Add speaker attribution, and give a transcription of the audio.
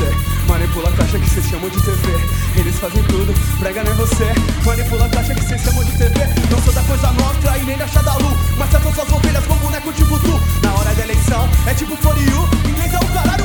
Speaker 1: você. Manipula a caixa que cês chamam de TV. Eles fazem tudo pra enganar você. Manipula a caixa que cês chamam de TV. Não sou da coisa nostra e nem da Xadalu, mas tratam suas ovelhas como boneco de voodoo. Na hora da eleição é tipo for you, inglês é o caralho.